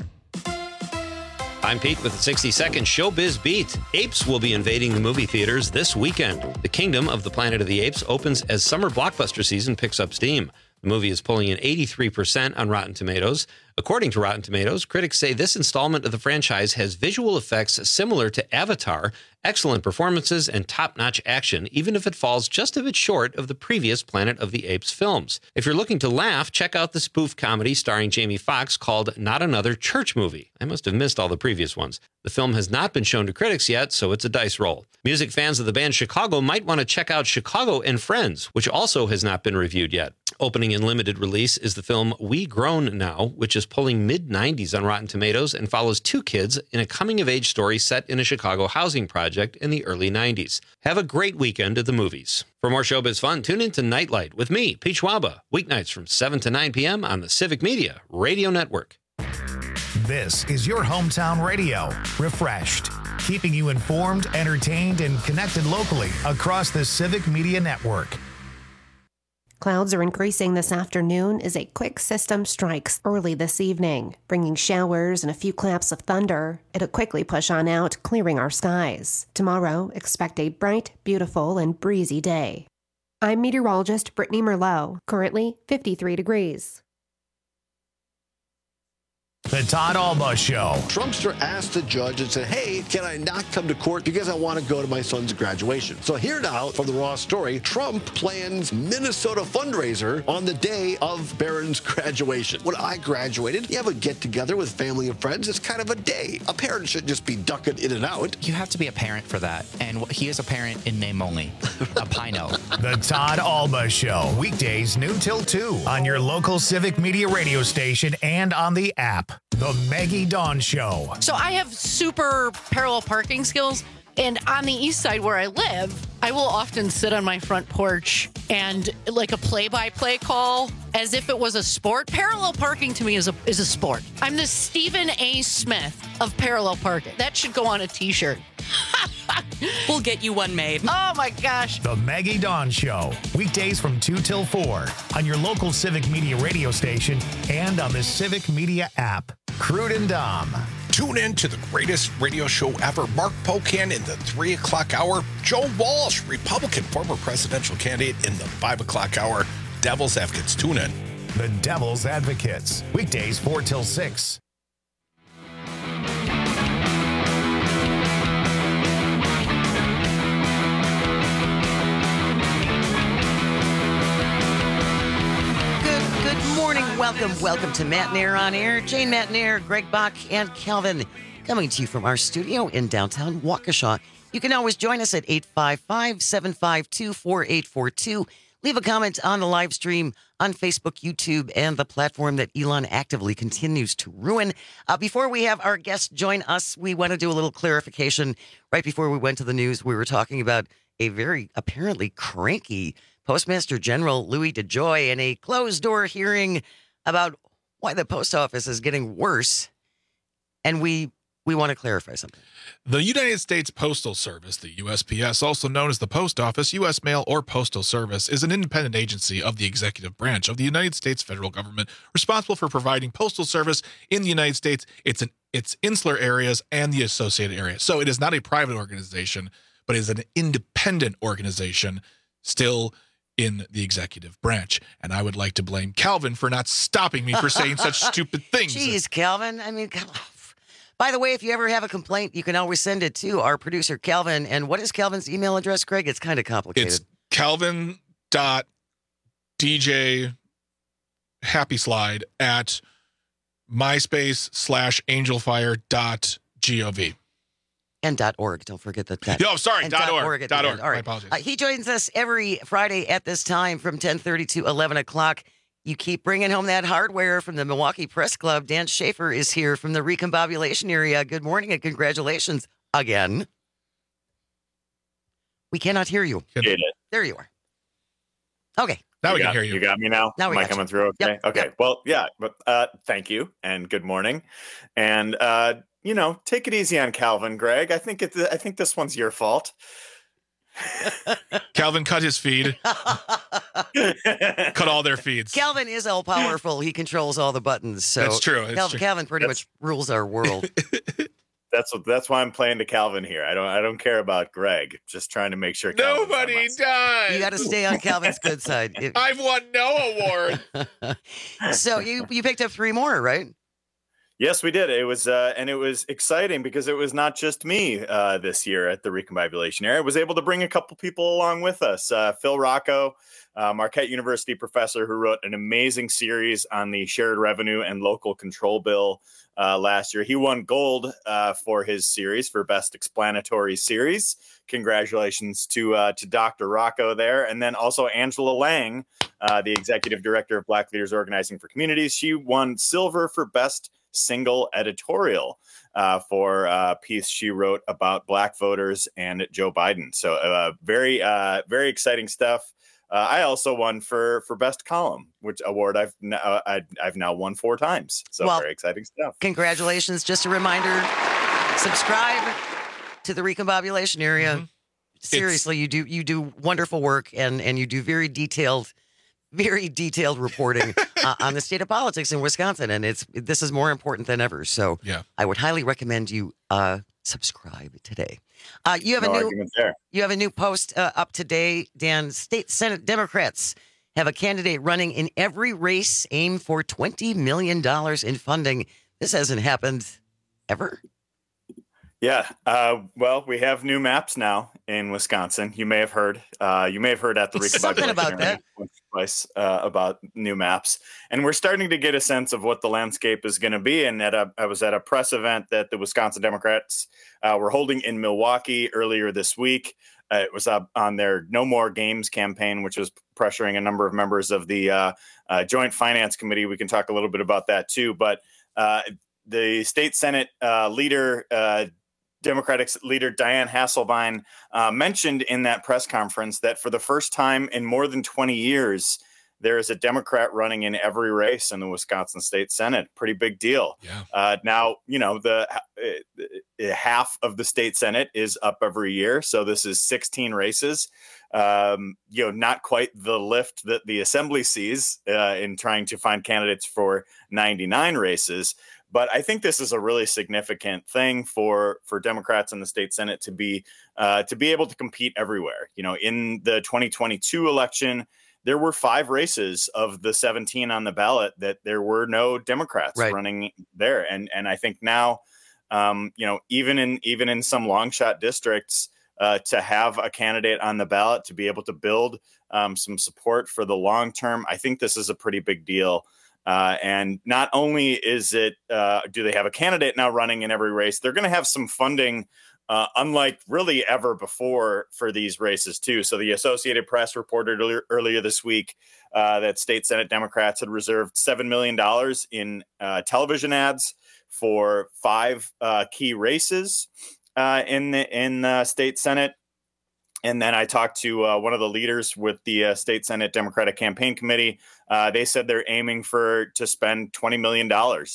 I'm Pete with the 60-second Showbiz Beat. Apes will be invading the movie theaters this weekend. The Kingdom of the Planet of the Apes opens as summer blockbuster season picks up steam. The movie is pulling in 83% on Rotten Tomatoes. According to Rotten Tomatoes, critics say this installment of the franchise has visual effects similar to Avatar, excellent performances, and top-notch action, even if it falls just a bit short of the previous Planet of the Apes films. If you're looking to laugh, check out the spoof comedy starring Jamie Foxx called Not Another Church Movie. I must have missed all the previous ones. The film has not been shown to critics yet, so it's a dice roll. Music fans of the band Chicago might want to check out Chicago and Friends, which also has not been reviewed yet. Opening in limited release is the film We Grown Now, which is pulling mid-90s on Rotten Tomatoes and follows 2 kids in a coming-of-age story set in a Chicago housing project in the early 90s. Have a great weekend at the movies. For more showbiz fun, tune in to Nightlight with me, Pete Schwaba, weeknights from 7 to 9 p.m. on the Civic Media Radio Network. This is your hometown radio, refreshed, keeping you informed, entertained, and connected locally across the Civic Media Network. Clouds are increasing this afternoon as a quick system strikes early this evening, bringing showers and a few claps of thunder. It'll quickly push on out, clearing our skies. Tomorrow, expect a bright, beautiful, and breezy day. I'm meteorologist Brittany Merlot, currently 53 degrees. The Todd Alba Show. Trumpster asked the judge and said, hey, can I not come to court because I want to go to my son's graduation? So here now from the Raw story, Trump plans Minnesota fundraiser on the day of Barron's graduation. When I graduated, you have a get-together with family and friends. It's kind of a day. A parent should just be ducking in and out. You have to be a parent for that. And he is a parent in name only. A Pino. The Todd Alba Show. Weekdays noon till 2 on your local Civic Media radio station and on the app. The Maggie Dawn Show. So I have super parallel parking skills. And on the east side where I live, I will often sit on my front porch and like a play-by-play call as if it was a sport. Parallel parking to me is a sport. I'm the Stephen A. Smith of parallel parking. That should go on a t-shirt. We'll get you one made. Oh my gosh. The Maggie Dawn Show. Weekdays from 2 till 4 on your local Civic Media radio station and on the Civic Media app. Crude and Dom. Tune in to the greatest radio show ever. Mark Pocan in the 3 o'clock hour. Joe Walsh, Republican former presidential candidate, in the 5 o'clock hour. Devil's Advocates. Tune in. The Devil's Advocates. Weekdays 4 till 6. Welcome to Matt Nair on Air. Jane Matt Nair, Greg Bach, and Calvin coming to you from our studio in downtown Waukesha. You can always join us at 855-752-4842. Leave a comment on the live stream on Facebook, YouTube, and the platform that Elon actively continues to ruin. Before we have our guests join us, we want to do a little clarification. Right before we went to the news, we were talking about a very apparently cranky Postmaster General Louis DeJoy in a closed-door hearing about why the post office is getting worse. And we want to clarify something. The United States Postal Service, the USPS, also known as the Post Office, U.S. Mail, or Postal Service, is an independent agency of the executive branch of the United States federal government responsible for providing postal service in the United States, its insular areas, and the associated areas. So it is not a private organization, but is an independent organization still in the executive branch. And I would like to blame Calvin for not stopping me for saying such stupid things. Jeez, Calvin. I mean, come on. By the way, if you ever have a complaint, you can always send it to our producer, Calvin. And what is Calvin's email address, Greg? It's kind of complicated. It's calvin.djhappyslide at myspace/angelfire.gov. And .org. Don't forget that. No, sorry, .org. All right. My apologies. He joins us every Friday at this time from 10:30 to 11 o'clock. You keep bringing home that hardware from the Milwaukee Press Club. Dan Schaefer is here from the recombobulation area. Good morning and congratulations again. We cannot hear you. There you are. Okay. Now we can hear you. You got me now? Now we Am I got coming you. through okay? Yep. Okay. Yep. Well, yeah, but thank you and good morning. And take it easy on Calvin, Greg. I think this one's your fault. Calvin cut his feed. Cut all their feeds. Calvin is all powerful. He controls all the buttons. So That's true. Calvin pretty much rules our world. That's why I'm playing to Calvin here. I don't care about Greg. Just trying to make sure Calvin's Nobody died. You got to stay on Calvin's good side. I've won no award. So you picked up 3 more, right? Yes, we did. It was exciting because it was not just me this year at the recombobulation area. I was able to bring a couple people along with us. Phil Rocco, Marquette University professor who wrote an amazing series on the shared revenue and local control bill last year. He won gold for his series for best explanatory series. Congratulations to Dr. Rocco there. And then also Angela Lang, the executive director of Black Leaders Organizing for Communities. She won silver for best single editorial for a piece she wrote about Black voters and Joe Biden. So very exciting stuff. I also won for best column, which award I've now won 4 times. So very exciting stuff. Congratulations. Just a reminder, subscribe to the recombobulation area. Mm-hmm. Seriously, you do wonderful work and you do very detailed reporting on the state of politics in Wisconsin, and this is more important than ever. So, I would highly recommend you subscribe today. You have a new post up today, Dan. State Senate Democrats have a candidate running in every race. Aim for $20 million in funding. This hasn't happened ever. Yeah. Well, we have new maps now in Wisconsin. You may have heard. You may have heard at the something about that. Twice about new maps, and we're starting to get a sense of what the landscape is going to be. And I was at a press event that the Wisconsin Democrats were holding in Milwaukee earlier this week. It was on their No More Games campaign, which was pressuring a number of members of the Joint Finance Committee. We can talk a little bit about that too. But the state Senate leader, Democratic leader Diane Hasselbein, mentioned in that press conference that for the first time in more than 20 years, there is a Democrat running in every race in the Wisconsin State Senate. Pretty big deal. Yeah. Now, the half of the state Senate is up every year. So this is 16 races. Not quite the lift that the assembly sees in trying to find candidates for 99 races. But I think this is a really significant thing for Democrats in the state Senate to be able to compete everywhere. In the 2022 election, there were 5 races of the 17 on the ballot that there were no Democrats running there. And I think now, even in some long shot districts, to have a candidate on the ballot to be able to build some support for the long term, I think this is a pretty big deal. And not only is it, do they have a candidate now running in every race, they're going to have some funding unlike really ever before for these races too. So the Associated Press reported earlier this week that state Senate Democrats had reserved $7 million in television ads for 5 key races in the state Senate. And then I talked to one of the leaders with the state Senate Democratic Campaign Committee. They said they're aiming to spend $20 million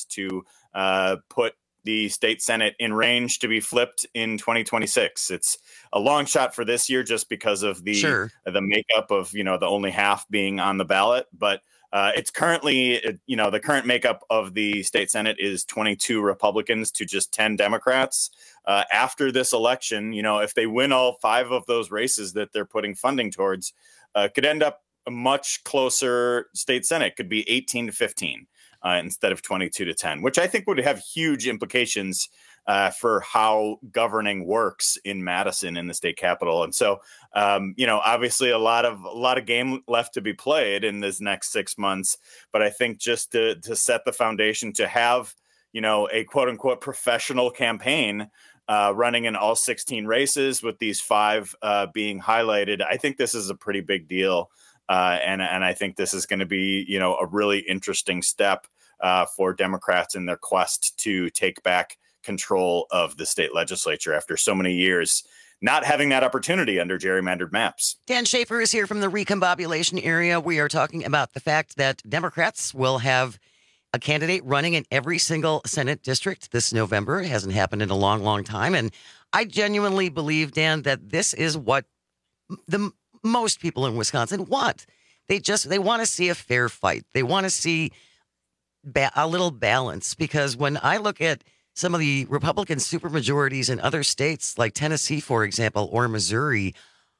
to put the state Senate in range to be flipped in 2026. It's a long shot for this year just because of the makeup of, the only half being on the ballot. But it's currently, the current makeup of the state Senate is 22 Republicans to just 10 Democrats. After this election, if they win all 5 of those races that they're putting funding towards, could end up a much closer state Senate, could be 18-15 instead of 22-10, which I think would have huge implications for how governing works in Madison in the state capitol. And so, obviously a lot of game left to be played in this next 6 months. But I think just to set the foundation to have, a quote unquote professional campaign running in all 16 races with these 5 being highlighted, I think this is a pretty big deal. And I think this is going to be, a really interesting step for Democrats in their quest to take back control of the state legislature after so many years not having that opportunity under gerrymandered maps. Dan Schaefer is here from the recombobulation area. We are talking about the fact that Democrats will have a candidate running in every single Senate district this November. It hasn't happened in a long, long time. And I genuinely believe, Dan, that this is what the most people in Wisconsin want. They want to see a fair fight. They want to see a little balance, because when I look at some of the Republican supermajorities in other states like Tennessee, for example, or Missouri,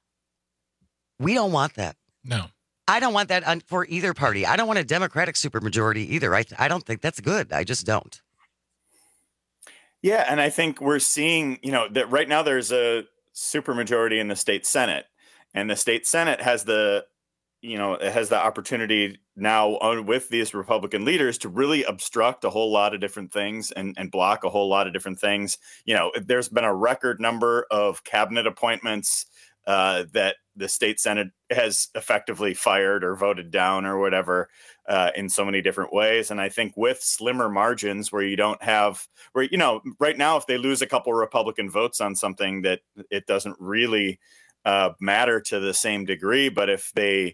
we don't want that. No. I don't want that for either party. I don't want a Democratic supermajority either. I don't think that's good. I just don't. Yeah, and I think we're seeing, that right now there's a supermajority in the state Senate, and the state Senate has it has the opportunity now with these Republican leaders to really obstruct a whole lot of different things and block a whole lot of different things. There's been a record number of cabinet appointments that the state Senate has effectively fired or voted down or whatever in so many different ways. And I think with slimmer margins where right now, if they lose a couple of Republican votes on something, that it doesn't really matter to the same degree. But if they,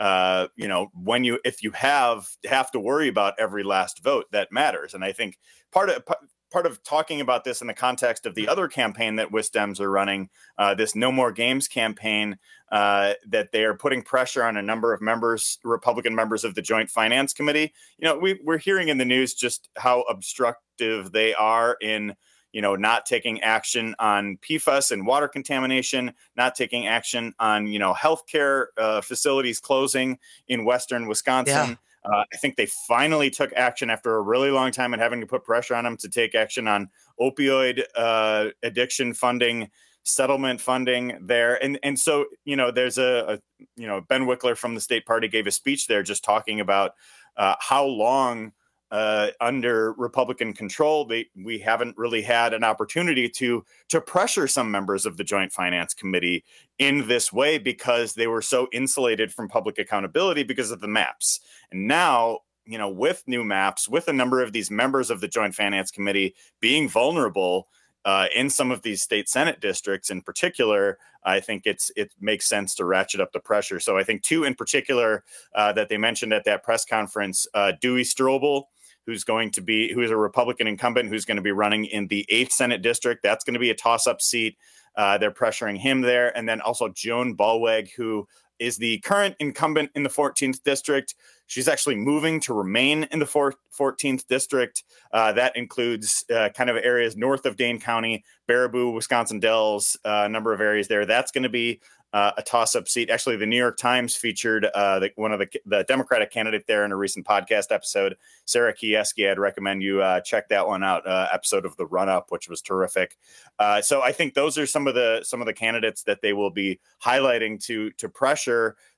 if you have to worry about every last vote, that matters. And I think part of talking about this in the context of the other campaign that WisDems are running, this No More Games campaign, that they are putting pressure on a number of Republican members of the Joint Finance Committee. We're hearing in the news just how obstructive they are in not taking action on PFAS and water contamination, not taking action on, healthcare facilities closing in Western Wisconsin. Yeah. I think they finally took action after a really long time and having to put pressure on them to take action on opioid addiction funding, settlement funding there. And so, there's Ben Wickler from the state party gave a speech there just talking about how long under Republican control, we haven't really had an opportunity to pressure some members of the Joint Finance Committee in this way because they were so insulated from public accountability because of the maps. And now, with new maps, with a number of these members of the Joint Finance Committee being vulnerable in some of these state Senate districts in particular, I think it makes sense to ratchet up the pressure. So I think 2 in particular that they mentioned at that press conference, Dewey Strobel, who's a Republican incumbent who's going to be running in the 8th Senate district. That's going to be a toss-up seat. They're pressuring him there. And then also Joan Ballweg, who is the current incumbent in the 14th district. She's actually moving to remain in the 14th district. That includes kind of areas north of Dane County, Baraboo, Wisconsin Dells, a number of areas there. That's going to be a toss-up seat. Actually, the New York Times featured one of the Democratic candidate there in a recent podcast episode, Sarah Kieski. I'd recommend you check that one out. Episode of The Run-Up, which was terrific. So I think those are some of the candidates that they will be highlighting to pressure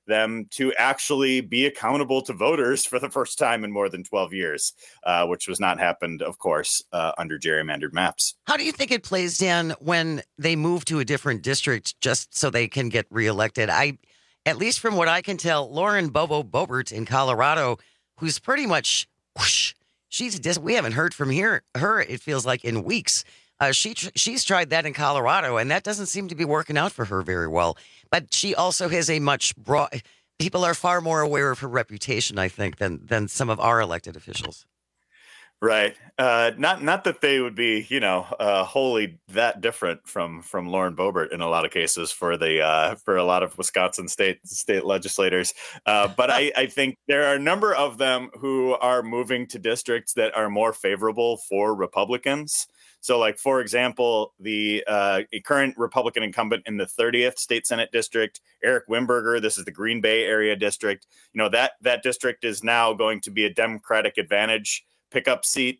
them to actually be accountable to voters for the first time in more than 12 years, which was not happened, of course, under gerrymandered maps. How do you think it plays down when they move to a different district just so they can get reelected? At least from what I can tell, Lauren Bobo Boebert in Colorado, who's pretty much whoosh, we haven't heard from her, it feels like, in weeks. She's tried that in Colorado, and that doesn't seem to be working out for her very well. But she also has a much broad. People are far more aware of her reputation, I think, than some of our elected officials. Right. Not that they would be, wholly that different from Lauren Boebert in a lot of cases for a lot of Wisconsin state legislators. But I think there are a number of them who are moving to districts that are more favorable for Republicans. So, like, for example, the current Republican incumbent in the 30th State Senate District, Eric Wimberger, this is the Green Bay area district. That district is now going to be a Democratic advantage pickup seat.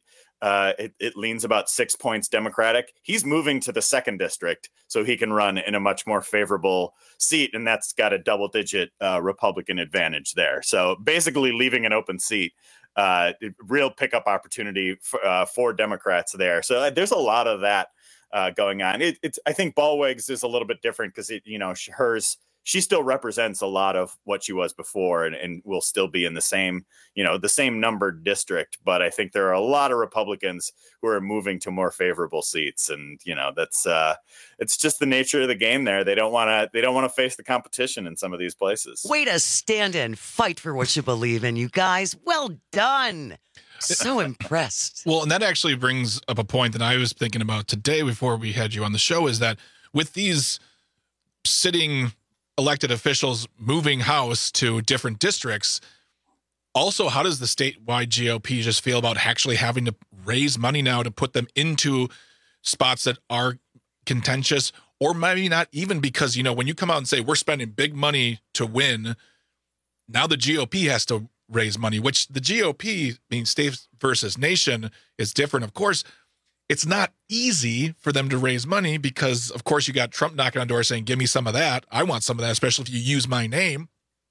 It leans about 6 points Democratic. He's moving to the 2nd district so he can run in a much more favorable seat, and that's got a double-digit Republican advantage there. So basically leaving an open seat. Real pickup opportunity for Democrats there. So there's a lot of that going on. I think Ballweg's is a little bit different because she still represents a lot of what she was before and will still be in the same numbered district. But I think there are a lot of Republicans who are moving to more favorable seats. And, that's it's just the nature of the game there. They don't want to face the competition in some of these places. Way to stand and fight for what you believe in, you guys. Well done. So impressed. Well, and that actually brings up a point that I was thinking about today before we had you on the show, is that with these sitting elected officials moving house to different districts, also, how does the statewide GOP just feel about actually having to raise money now to put them into spots that are contentious, or maybe not even, because, when you come out and say we're spending big money to win, now the GOP has to raise money, which the GOP, being state versus nation, is different. Of course, it's not easy for them to raise money because, of course, you got Trump knocking on doors saying, give me some of that. I want some of that, especially if you use my name.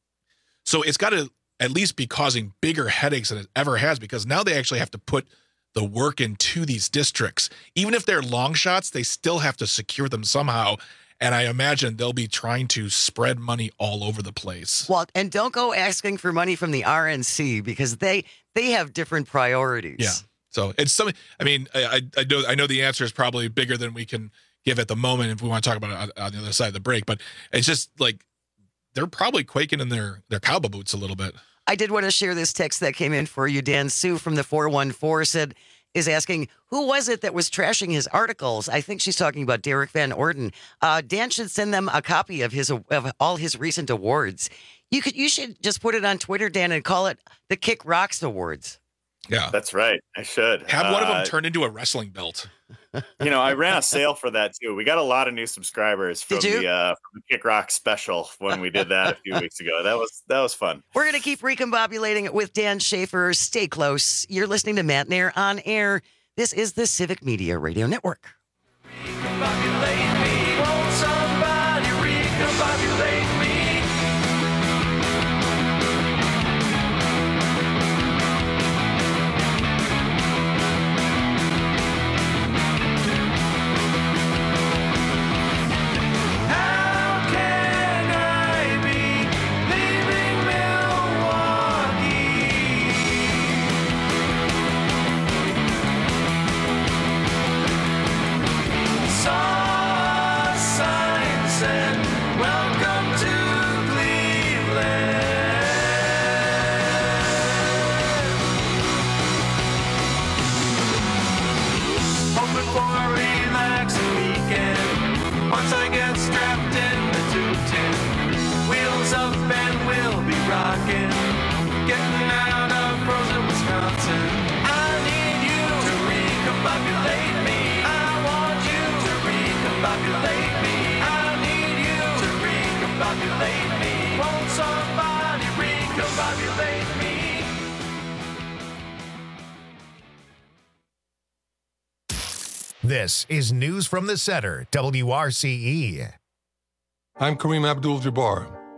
So it's got to at least be causing bigger headaches than it ever has, because now they actually have to put the work into these districts. Even if they're long shots, they still have to secure them somehow. And I imagine they'll be trying to spread money all over the place. Well, and don't go asking for money from the RNC because they have different priorities. Yeah. So it's something. I mean, I know the answer is probably bigger than we can give at the moment if we want to talk about it on the other side of the break. But it's just like they're probably quaking in their cowboy boots a little bit. I did want to share this text that came in for you. Dan Sue from the 414 is asking, who was it that was trashing his articles? I think she's talking about Derek Van Orden. Dan should send them a copy of all his recent awards. You should just put it on Twitter, Dan, and call it the Kick Rocks Awards. Yeah, that's right. I should have one of them turn into a wrestling belt. I ran a sale for that too. We got a lot of new subscribers from the Kick Rock special when we did that a few weeks ago. That was fun. We're gonna keep recombobulating it with Dan Schaefer. Stay close. You're listening to Matt Nair on Air. This is the Civic Media Radio Network. Recombobulate me. Won't somebody recombobulate me? This is News from the Center, WRCE. I'm Kareem Abdul-Jabbar.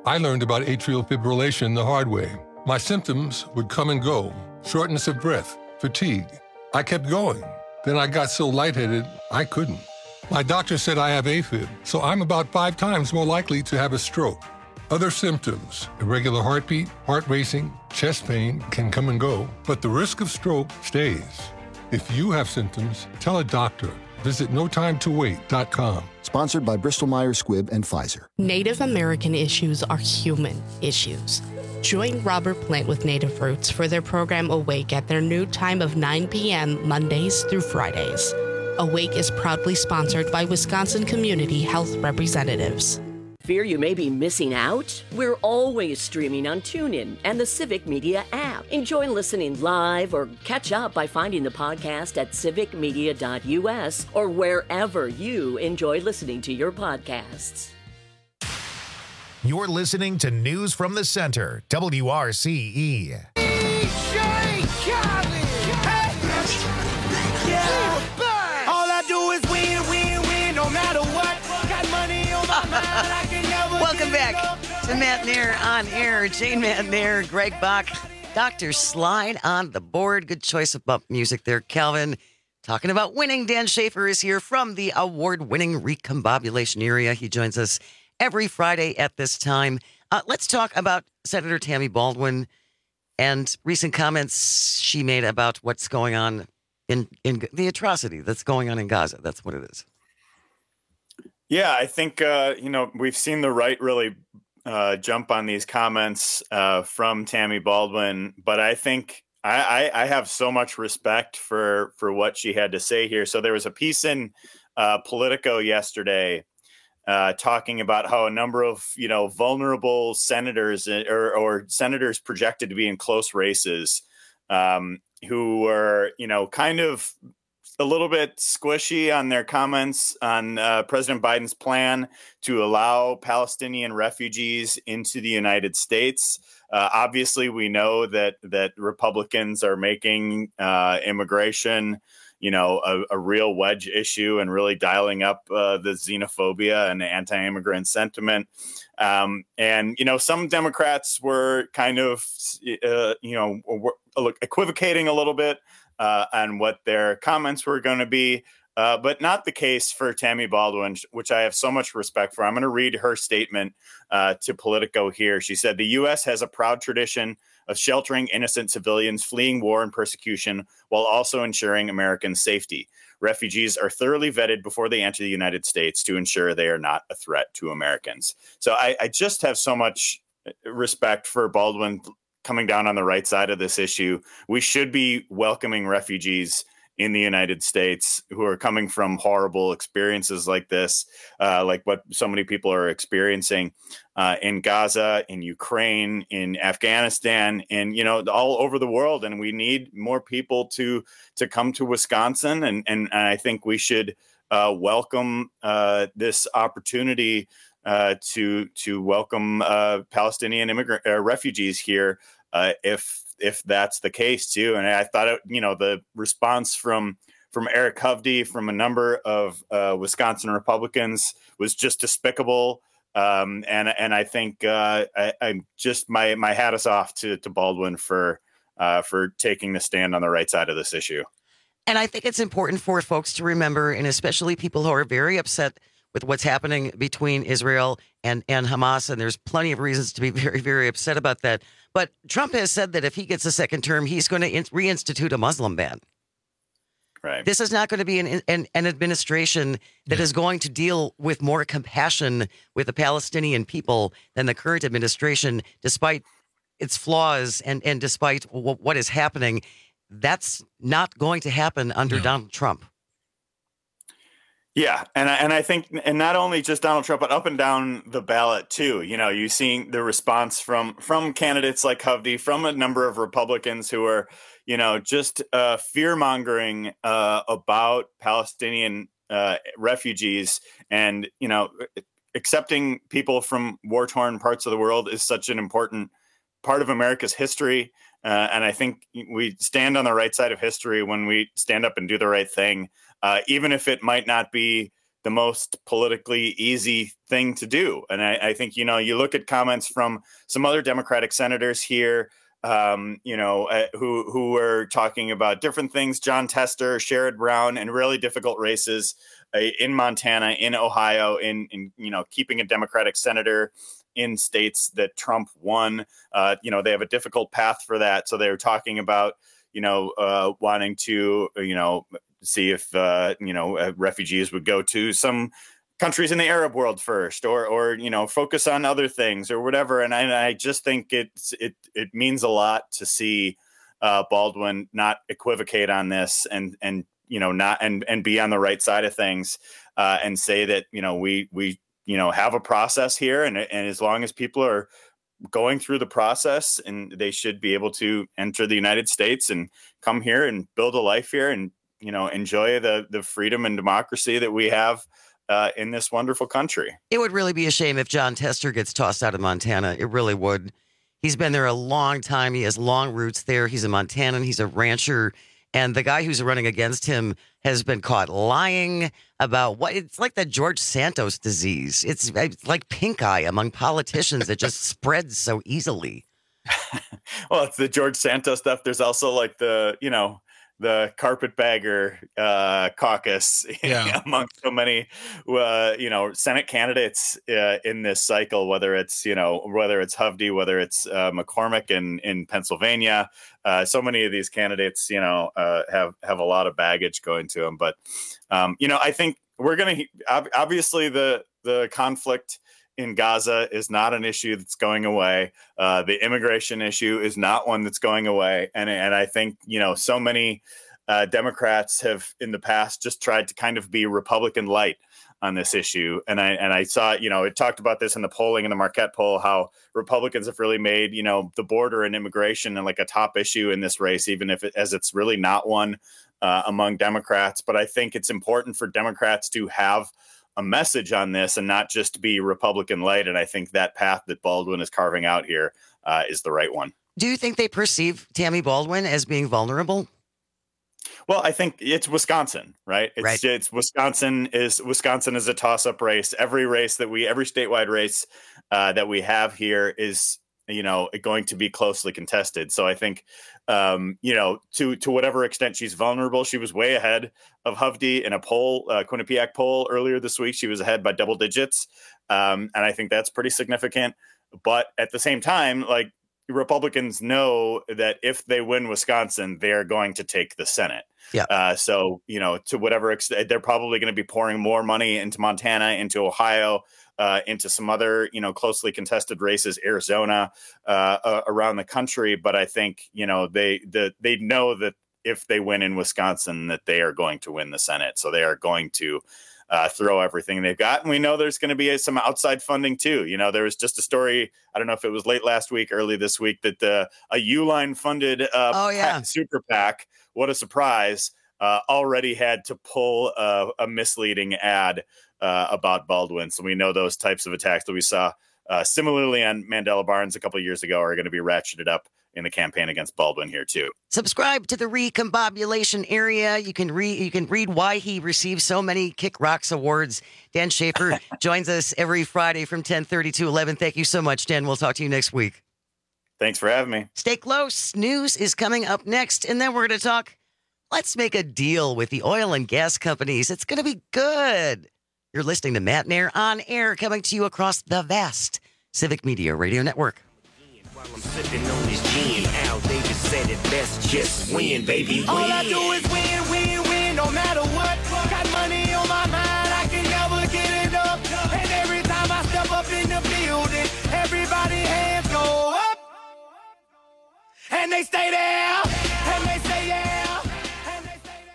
I learned about atrial fibrillation the hard way. My symptoms would come and go, shortness of breath, fatigue. I kept going. Then I got so lightheaded, I couldn't. My doctor said I have AFib, so I'm about 5 times more likely to have a stroke. Other symptoms, irregular heartbeat, heart racing, chest pain can come and go, but the risk of stroke stays. If you have symptoms, tell a doctor. Visit notimetowait.com. Sponsored by Bristol-Myers Squibb and Pfizer. Native American issues are human issues. Join Robert Plant with Native Roots for their program Awake at their new time of 9 p.m. Mondays through Fridays. Awake is proudly sponsored by Wisconsin Community Health Representatives. Fear you may be missing out? We're always streaming on TuneIn and the Civic Media app. Enjoy listening live or catch up by finding the podcast at civicmedia.us or wherever you enjoy listening to your podcasts. You're listening to News from the Center, WRCE. All I do is win, win, win, no matter what. Got money on my mind, I can never. Welcome back to Matt Nair on air. Jane Matt Nair, Greg Bach, Dr. Slide on the board. Good choice of bump music there, Calvin. Talking about winning, Dan Schaefer is here from the award-winning recombobulation area. He joins us every Friday at this time. Let's talk about Senator Tammy Baldwin and recent comments she made about what's going on in the atrocity that's going on in Gaza. That's what it is. Yeah, I think, we've seen the right really jump on these comments from Tammy Baldwin, but I think I have so much respect for what she had to say here. So there was a piece in Politico yesterday talking about how a number of, vulnerable senators or senators projected to be in close races who were, kind of a little bit squishy on their comments on President Biden's plan to allow Palestinian refugees into the United States. Obviously, we know that Republicans are making immigration, a real wedge issue and really dialing up the xenophobia and anti-immigrant sentiment. And some Democrats were kind of, equivocating a little bit on what their comments were going to be, but not the case for Tammy Baldwin, which I have so much respect for. I'm going to read her statement to Politico here. She said, "The U.S. has a proud tradition of sheltering innocent civilians fleeing war and persecution while also ensuring American safety. Refugees are thoroughly vetted before they enter the United States to ensure they are not a threat to Americans." So I just have so much respect for Baldwin coming down on the right side of this issue. We should be welcoming refugees in the United States who are coming from horrible experiences like this, like what so many people are experiencing in Gaza, in Ukraine, in Afghanistan, and all over the world. And we need more people to come to Wisconsin, and I think we should welcome this opportunity to welcome Palestinian immigrant refugees here, if that's the case too. And I thought, the response from Eric Hovde, from a number of Wisconsin Republicans, was just despicable. And I think I'm just my hat is off to Baldwin for taking the stand on the right side of this issue. And I think it's important for folks to remember, and especially people who are very upset with what's happening between Israel and Hamas. And there's plenty of reasons to be very, very upset about that. But Trump has said that if he gets a second term, he's going to reinstitute a Muslim ban. Right. This is not going to be an administration that is going to deal with more compassion with the Palestinian people than the current administration, despite its flaws and despite what is happening. That's not going to happen under Donald Trump. Yeah, and I think, and not only just Donald Trump, but up and down the ballot too. You're seeing the response from candidates like Hovde, from a number of Republicans who are, just fear mongering about Palestinian refugees, and accepting people from war torn parts of the world is such an important part of America's history. And I think we stand on the right side of history when we stand up and do the right thing, even if it might not be the most politically easy thing to do. And I think, you look at comments from some other Democratic senators here, who were talking about different things, John Tester, Sherrod Brown, and really difficult races in Montana, in Ohio, in keeping a Democratic senator in states that Trump won. They have a difficult path for that. So they were talking about, wanting to, see if, refugees would go to some countries in the Arab world first, or focus on other things or whatever. And I just think it means a lot to see Baldwin not equivocate on this and be on the right side of things, and say that, we have a process here. And as long as people are going through the process, and they should be able to enter the United States and come here and build a life here and, enjoy the freedom and democracy that we have in this wonderful country. It would really be a shame if John Tester gets tossed out of Montana. It really would. He's been there a long time. He has long roots there. He's a Montanan. He's a rancher. And the guy who's running against him has been caught lying about it's like the George Santos disease. It's like pink eye among politicians that just spreads so easily. Well, it's the George Santos stuff. There's also like the carpetbagger caucus among so many, Senate candidates in this cycle, whether it's Hovde, whether it's McCormick in Pennsylvania. So many of these candidates, have a lot of baggage going to them. But, I think we're going to, obviously the conflict in Gaza is not an issue that's going away. The immigration issue is not one that's going away. And I think, so many Democrats have in the past just tried to kind of be Republican light on this issue. And I saw, it talked about this in the polling, in the Marquette poll, how Republicans have really made, the border and immigration and like a top issue in this race, even if it's really not one among Democrats. But I think it's important for Democrats to have a message on this and not just be Republican light. And I think that path that Baldwin is carving out here is the right one. Do you think they perceive Tammy Baldwin as being vulnerable? Well, I think it's Wisconsin, right? It's Wisconsin is a toss-up race. Every statewide race that we have here is, going to be closely contested. So I think, to whatever extent she's vulnerable, she was way ahead of Hovde in a poll, Quinnipiac poll earlier this week. She was ahead by double digits. And I think that's pretty significant. But at the same time, like, Republicans know that if they win Wisconsin, they're going to take the Senate. Yeah. So, to whatever extent, they're probably going to be pouring more money into Montana, into Ohio, into some other, closely contested races, Arizona, around the country. But I think, they know that if they win in Wisconsin, that they are going to win the Senate. So they are going to throw everything they've got. And we know there's going to be some outside funding too. There was just a story, I don't know if it was late last week, early this week, that a Uline funded super PAC, what a surprise, already had to pull a misleading ad about Baldwin. So we know those types of attacks that we saw similarly on Mandela Barnes a couple of years ago are going to be ratcheted up in the campaign against Baldwin here too. Subscribe to the Recombobulation Area. You can read why he receives so many Kick Rocks awards. Dan Schaefer joins us every Friday from 10:30 to 11. Thank you so much, Dan. We'll talk to you next week. Thanks for having me. Stay close. News is coming up next, and then we're going to talk. Let's make a deal with the oil and gas companies. It's going to be good. You're listening to Matt Nair on air, coming to you across the vast Civic Media Radio Network. I'm sipping on this gin. Al Davis said it best, just win, baby, win. All I do is win, win, win, no matter what. Got money on my mind, I can never get enough. And every time I step up in the building, everybody hands go up. And they stay there, and they stay there, and they stay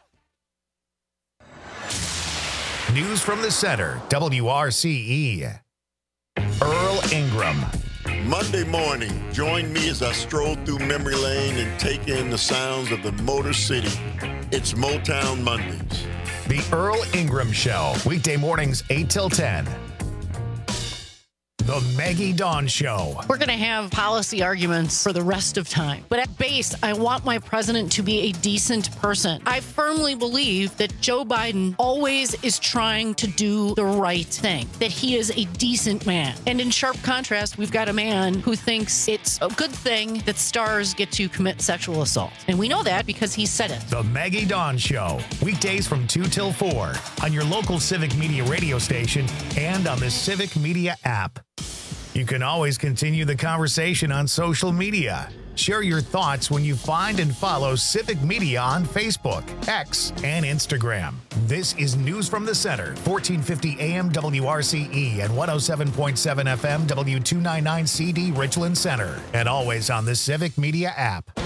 there. News from the center, WRCE. Earl Ingram. Monday morning, join me as I stroll through memory lane and take in the sounds of the Motor City. It's Motown Mondays. The Earl Ingram Show, weekday mornings 8 till 10. The Maggie Dawn Show. We're going to have policy arguments for the rest of time. But at base, I want my president to be a decent person. I firmly believe that Joe Biden always is trying to do the right thing, that he is a decent man. And in sharp contrast, we've got a man who thinks it's a good thing that stars get to commit sexual assault. And we know that because he said it. The Maggie Dawn Show. Weekdays from 2 till 4 on your local Civic Media radio station and on the Civic Media app. You can always continue the conversation on social media. Share your thoughts when you find and follow Civic Media on Facebook, X, and Instagram. This is News from the Center, 1450 AM WRCE and 107.7 FM W299CD Richland Center, and always on the Civic Media app.